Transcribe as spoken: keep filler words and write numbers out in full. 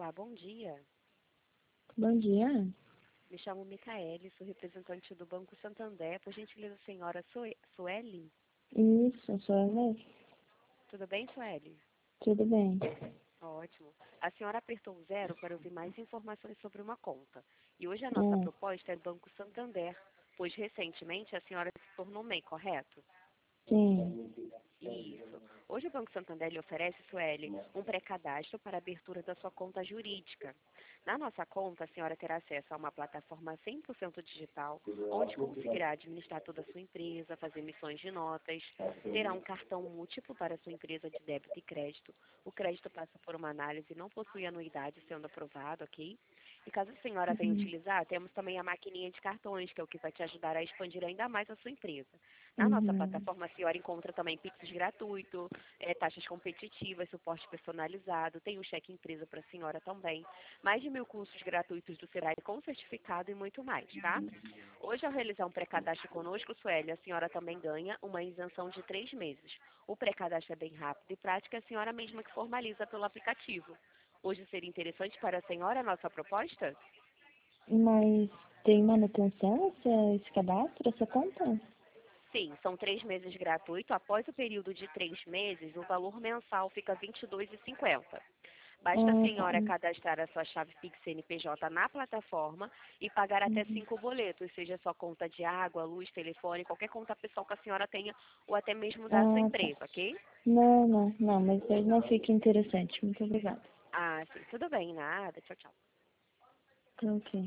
Olá, bom dia. Bom dia. Me chamo Micaele, sou representante do Banco Santander. Por gentileza, senhora Sue- Sueli? Isso, sou eu mesmo. Tudo bem, Sueli? Tudo bem. Ótimo. A senhora apertou o zero para ouvir mais informações sobre uma conta. E hoje a nossa Hum, proposta é Banco Santander, pois recentemente a senhora se tornou M E I, correto? sim. Isso. Hoje o Banco Santander lhe oferece, Sueli, um pré-cadastro para a abertura da sua conta jurídica. Na nossa conta, a senhora terá acesso a uma plataforma cem por cento digital, onde conseguirá administrar toda a sua empresa, fazer emissões de notas, terá um cartão múltiplo para a sua empresa de débito e crédito. O crédito passa por uma análise e não possui anuidade sendo aprovado, ok? E caso a senhora venha Uhum. utilizar, temos também a maquininha de cartões, que é o que vai te ajudar a expandir ainda mais a sua empresa. Na nossa Uhum. plataforma, a senhora encontra também Pix gratuito, eh, taxas competitivas, suporte personalizado, tem o cheque empresa para a senhora também, mais de mil cursos gratuitos do Sebrae com certificado e muito mais, tá? Hoje, ao realizar um pré-cadastro conosco, Sueli, a senhora também ganha uma isenção de três meses. O pré-cadastro é bem rápido e prático, é a senhora mesma que formaliza pelo aplicativo. Hoje seria interessante para a senhora a nossa proposta? Mas tem manutenção essa, esse cadastro, essa conta? Sim, são três meses gratuito. Após o período de três meses, o valor mensal fica vinte e dois reais e cinquenta centavos. Basta a Ah, tá. senhora cadastrar a sua chave Pix C N P J na plataforma e pagar até Uhum. cinco boletos, seja sua conta de água, luz, telefone, qualquer conta pessoal que a senhora tenha ou até mesmo da sua Ah, tá. empresa, ok? Não, não, não, mas aí não fica interessante. Muito obrigada. Ah, sim, tudo bem, nada. Tchau, tchau. Tá ok.